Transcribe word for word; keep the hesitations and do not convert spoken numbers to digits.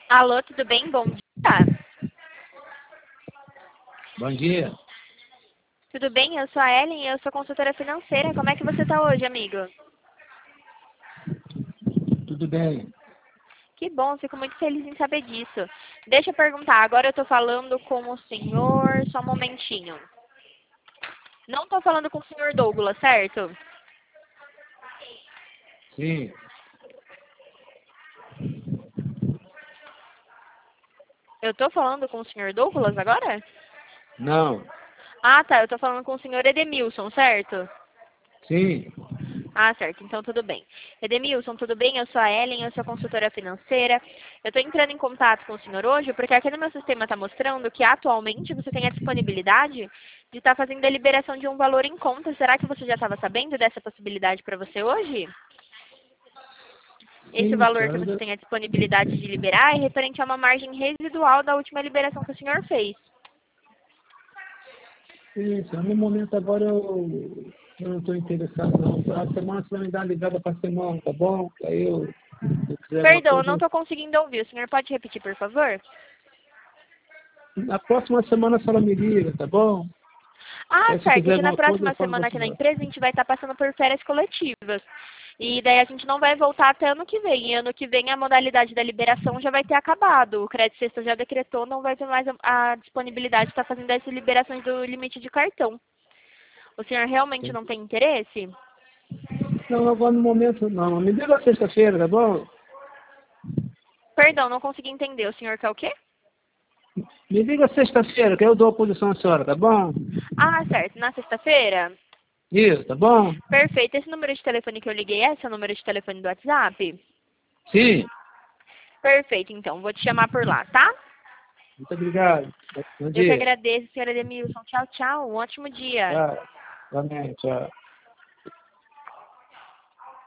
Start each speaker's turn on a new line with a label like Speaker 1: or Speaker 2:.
Speaker 1: Alô, tudo bem? Bom dia.
Speaker 2: Bom dia.
Speaker 1: Tudo bem? Eu sou a Ellen, eu sou consultora financeira. Como é que você está hoje, amigo?
Speaker 2: Tudo bem?
Speaker 1: Que bom, fico muito feliz em saber disso. Deixa eu perguntar, agora eu estou falando com o senhor, só um momentinho. Não estou falando com o senhor Douglas, certo?
Speaker 2: Sim.
Speaker 1: Eu estou falando com o senhor Douglas agora?
Speaker 2: Não.
Speaker 1: Ah, tá, eu estou falando com o senhor Edemilson, certo?
Speaker 2: Sim.
Speaker 1: Ah, certo. Então, tudo bem. Edemilson, tudo bem? Eu sou a Ellen, eu sou consultora financeira. Eu estou entrando em contato com o senhor hoje porque aqui no meu sistema está mostrando que atualmente você tem a disponibilidade de estar fazendo a liberação de um valor em conta. Será que você já estava sabendo dessa possibilidade para você hoje? Esse
Speaker 2: Sim,
Speaker 1: valor que
Speaker 2: senhora.
Speaker 1: você
Speaker 2: ainda-
Speaker 1: tem a disponibilidade de liberar é referente a uma margem residual da última liberação que o senhor fez.
Speaker 2: Sim, senhora. No momento agora eu, eu não estou interessado não. A semana você vai me dar uma ligada para a semana, tá bom? Aí eu, se eu quiser alguma
Speaker 1: Perdão, eu
Speaker 2: coisa,
Speaker 1: não
Speaker 2: eu-
Speaker 1: estou conseguindo ouvir. O senhor pode repetir, por favor?
Speaker 2: na próxima semana a senhora me liga, tá bom?
Speaker 1: Ah,
Speaker 2: Aí se eu
Speaker 1: certo.
Speaker 2: quiser
Speaker 1: Que na
Speaker 2: alguma coisa, eu
Speaker 1: próxima
Speaker 2: falo com a
Speaker 1: semana aqui na
Speaker 2: senhora.
Speaker 1: empresa a gente vai estar passando por férias coletivas. E daí a gente não vai voltar até ano que vem. E ano que vem a modalidade da liberação já vai ter acabado. O Crédito Sexta já decretou, não vai ter mais a, a disponibilidade de estar fazendo essas liberações do limite de cartão. O senhor realmente não tem interesse?
Speaker 2: Não, agora no momento não. Me liga sexta-feira, tá bom?
Speaker 1: Perdão, não consegui entender. O senhor quer o quê?
Speaker 2: Me liga sexta-feira, que eu dou a posição à senhora, tá bom?
Speaker 1: Ah, certo. Na sexta-feira?
Speaker 2: Isso, tá bom?
Speaker 1: Perfeito. Esse número de telefone que eu liguei é seu número de telefone do WhatsApp?
Speaker 2: Sim.
Speaker 1: Perfeito, então. Vou te chamar por lá, tá?
Speaker 2: Muito obrigado. Bom
Speaker 1: Eu que
Speaker 2: dia.
Speaker 1: agradeço, senhora Edemilson. Tchau, tchau. Um ótimo dia.
Speaker 2: Tchau. Amém. Tchau.